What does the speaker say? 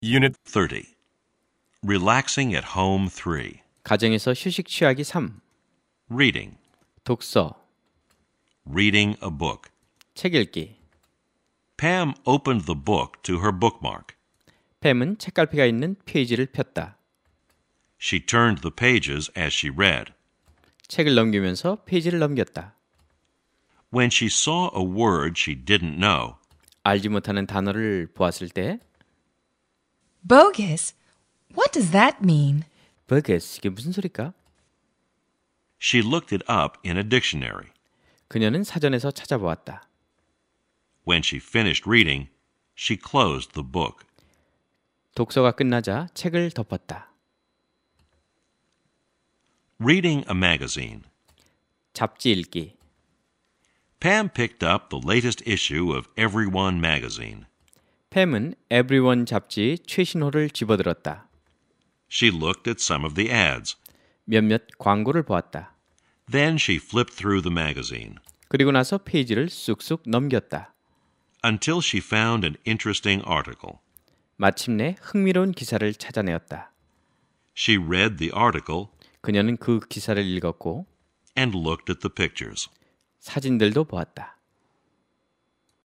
Unit 30. Relaxing at Home 3. 가정에서 휴식 취하기 3. Reading. 독서, Reading a book. 책 읽기. Pam opened the book to her bookmark. 팸은 책갈피가 있는 페이지를 폈다. She turned the pages as she read. 책을 넘기면서 페이지를 넘겼다. When she saw a word she didn't know, 알지 못하는 단어를 보았을 때 Bogus? What does that mean? bogus, 이게 무슨 소리일까? she looked it up in a dictionary. 그녀는 사전에서 찾아보았다. When she finished reading, she closed the book. 독서가 끝나자 책을 덮었다. Reading a magazine. 잡지 읽기. Pam picked up the latest issue of Everyone magazine. 팸은 Everyone 잡지 최신호를 집어들었다. She looked at some of the ads. 몇몇 광고를 보았다. Then she flipped through the magazine 그리고 나서 페이지를 쑥쑥 넘겼다. until she found an interesting article. 마침내 흥미로운 기사를 찾아내었다. She read the article 그녀는 그 기사를 읽었고 and looked at the pictures. 사진들도 보았다.